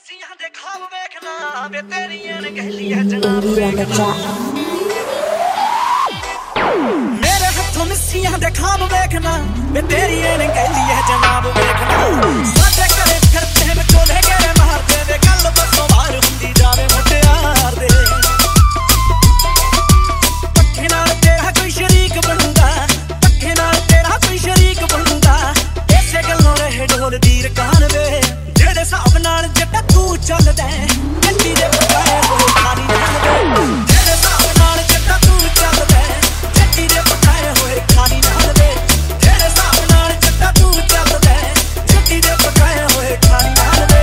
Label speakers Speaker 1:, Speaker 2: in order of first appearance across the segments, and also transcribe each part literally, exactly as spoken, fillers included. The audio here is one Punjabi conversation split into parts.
Speaker 1: ਮਿੱਸੀਆਂ ਦੇ ਖਾਬ ਵੇਖਣਾ ਵੇ ਤੇਰੀਆਂ ਨੇ ਗਹਿਲੀਆਂ ਜਨਾਬ ਵੇਖਣਾ ਮੇਰੇ ਹੱਥੋਂ ਮਿੱਸੀਆਂ ਦੇ ਖਾਬ ਵੇਖਣਾ ਵੇ ਤੇਰੀਆਂ ਨੇ ਗਹਿਲੀਆਂ ਜਨਾਬ ਵੇਖਣਾ ਸਾਡੇ ਘਰੇ ਫਿਰਦੇ ਵਿਚੋਲੇ ਗੇੜੇ ਮਾਰਦੇ ਵੇ ਗੱਲ ਬਸੋਂ ਬਾਹਰ ਹੁੰਦੀ ਜਾਵੇ ਮੁਟਿਆਰ ਦੇ ਪੱਖੇ ਨਾਲ ਤੇਰਾ ਕੋਈ ਸ਼ਰੀਕ ਬਣੂਗਾ ਪੱਖੇ ਨਾਲ ਤੇਰਾ ਕੋਈ ਸ਼ਰੀਕ ਬਣੂਗਾ ਇਸੇ ਗੱਲੋਂ ਰਹੇ ਢੋਲ ਦੀ ਰਕਾਨ ਵੇ ਜਿਹੜੇ ਹਿਸਾਬ ਨਾਲ ਜੱਟਾ ਤੂੰ ਚੱਲਦਾ ਗੱਡੀ ਦੇ ਪਕਾਏ ਹੋਏ ਖਾਣੀ ਨਾਲ ਵੇ ਜਿਹੜੇ ਹਿਸਾਬ ਨਾਲ ਜੱਟਾ ਤੂੰ ਚੱਲਦਾ ਗੱਡੀ ਦੇ ਪਕਾਏ ਹੋਏ ਖਾਣੀ ਨਾਲ ਵੇ ਜਿਹੜੇ ਹਿਸਾਬ ਨਾਲ ਜੱਟਾ ਤੂੰ ਚੱਲਦਾ ਗੱਡੀ ਦੇ ਪਕਾਏ ਹੋਏ ਖਾਣੀ ਨਾਲ ਵੇ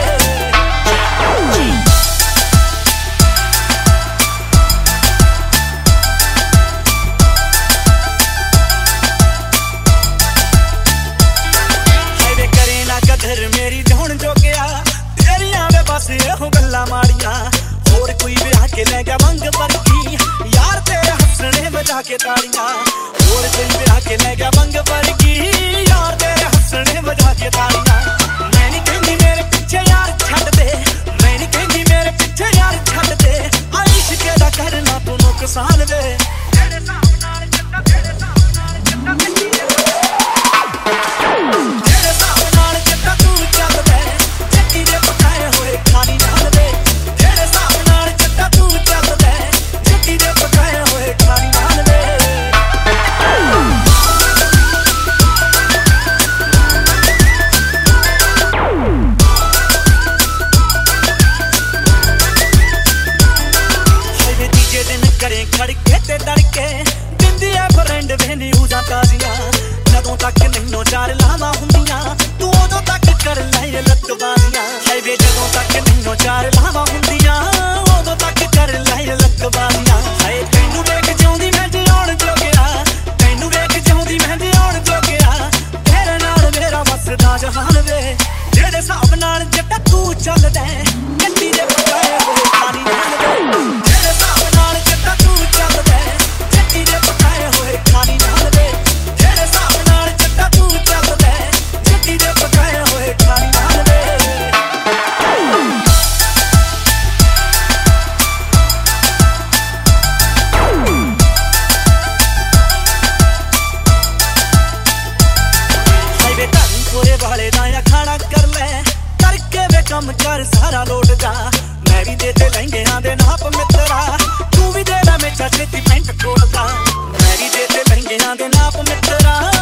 Speaker 1: ਹਾਏ ਕਰੇ ਨਾ ਕਦਰ ਮੇਰੀ ਜਾਣ ਜੋਗਿਆ ਤੇਰੀਆਂ ਵੇ ਬਸ ਇਹੋ ਗੱਲਾਂ ਮਾੜੀਆਂ ਹੋਰ ਕੋਈ ਵਿਆਹ ਕੇ ਲੈ ਗਿਆ ਮੰਗ ਵਰਗੀ ਯਾਰ ਤੇਰੇ ਹੱਸਣੇ ਵਜਾ ਕੇ ਤਾੜੀਆਂ ਹੋਰ ਕੋਈ ਵਿਆਹ ਕੇ ਲੈ ਗਿਆ ਮੰਗ ਵਰਗੀ ਯਾਰ ਤੇਰੇ ਹੱਸਣੇ ਵਜਾ ਕੇ ਤਾੜੀਆਂ ਮੈਂ ਨਹੀਂ ਕਹਿੰਦੀ ਮੇਰੇ ਪਿੱਛੇ ਯਾਰ ਛੱਡ ਦੇ ਮੈਂ ਨਹੀਂ ਕਹਿੰਦੀ ਮੇਰੇ ਪਿੱਛੇ ਯਾਰ ਛੱਡ ਦੇ ਆਇਸ਼ਕ ਦਾ ਕਰਨਾ ਤੂੰ ਨੁਕਸਾਨ ਵੇ ਤੇਰੇ ਹਿਸਾਬ ਨਾਲ ਜੱਟਾ ਤੇਰੇ ਹਿਸਾਬ ਨਾਲ ਜੱਟਾ ਗੱਡੀ ਦੇ ਤੇਰੇ ਹਿਸਾਬ ਨਾਲ ਜੱਟਾ ਤੂੰ ਚੱਲਦਾ ਗੱਡੀ ਦੇ ਪਕਾਏ ਹੋਏ ਖਾਣੀ ਨਾਲ ਵੇ ਤੇਰੇ ਹਿਸਾਬ ਨਾਲ ਜੱਟਾ ਤੂੰ ਚੱਲਦਾ ਗੱਡੀ ਦੇ ਪਕਾਏ ਹੋਏ ਖਾਣੀ ਨਾਲ ਵੇ ਹਾਏ ਤੀਜੇ ਦਿਨ ਕਰੇ ਖੜਕੇ ਤੇ ਡੜਕੇ ਦਿੰਦੀ ਐ ਫਰੈਂਡ ਵੇ ਨਿਊਜ਼ਾਂ ਤਾਜ਼ੀਆਂ ਜਦੋਂ ਤੱਕ ਮੈਨੂੰ ਚਾਰ ਲਾਵਾਂ ਹੁੰਦੀਆਂ ਤੂੰ ਉਦੋਂ ਤੱਕ ਕਰ ਲੈ ਲੱਤਬਾਜ਼ੀਆਂ ਹਾਏ ਵੇ ਜਦੋਂ ਤੱਕ ਮੈਨੂੰ ਚਾਰ ਲਾਵਾਂ ਹੁੰਦੀਆਂ ਉਦੋਂ ਤੱਕ ਕਰ ਲੈ ਲੱਤਬਾਜ਼ੀਆਂ ਹਾਏ ਤੈਨੂੰ ਵੇਖ ਜਿਉਂਦੀ ਮੈਂ ਜਿਉਣ ਜੋਗਿਆ ਤੈਨੂੰ ਵੇਖ ਜਿਉਂਦੀ ਮੈਂ ਜਿਉਣ ਜੋਗਿਆ ਤੇਰੇ ਨਾਲ ਮੇਰਾ ਵਸਦਾ ਜਹਾਨ ਵੇ ਜਿਹੜੇ ਹਿਸਾਬ ਨਾਲ ਜੱਟਾ ਤੂੰ ਚੱਲਦਾ ਗੱਡੀ ਦੇ ਪਕਾਏ ਹੋਏ ਖਾਣੀ ਨਾਲ ਵੇ ਜਿਹੜੇ ਹਿਸਾਬ ਨਾਲ ਜੱਟਾ ਤੂੰ ਚੱਲਦਾ ਗੱਡੀ ਦੇ ਪਕਾਏ ਹੋਏ ਖਾਣੀ ਨਾਲ ਵੇ ਜਿਹੜੇ ਹਿਸਾਬ ਨਾਲ ਜੱਟਾ ਤੂੰ ਚੱਲਦਾ ਗੱਡੀ ਦੇ ਪਕਾਏ ਹੋਏ ਖਾਣੀ ਨਾਲ ਵੇ ਹਾਏ ਧਰਮਪੁਰੇ ਵਾਲੇ ਦਾ ਅਖਾੜਾ ਕਰ ਲੈ ਕਰਕੇ ਵੇ ਕੰਮ ਕਰ ਸਾਰਾ ਲੋਟ ਜਾ ਮੈਂ ਵੀ ਦੇ ਤੇ ਲਹਿੰਗਿਆਂ ਦੇ ਨਾਪ ਮਿੱਤਰਾ ਤੂੰ ਵੀ ਦੇ ਲੈ ਮੇਚਾ ਛੇਤੀ ਪੈਂਟ ਕੋਲ ਦਾ ਮੈਂ ਵੀ ਦੇ ਤੇ ਲਹਿੰਗਿਆਂ ਦੇ ਨਾਪ ਮਿੱਤਰਾ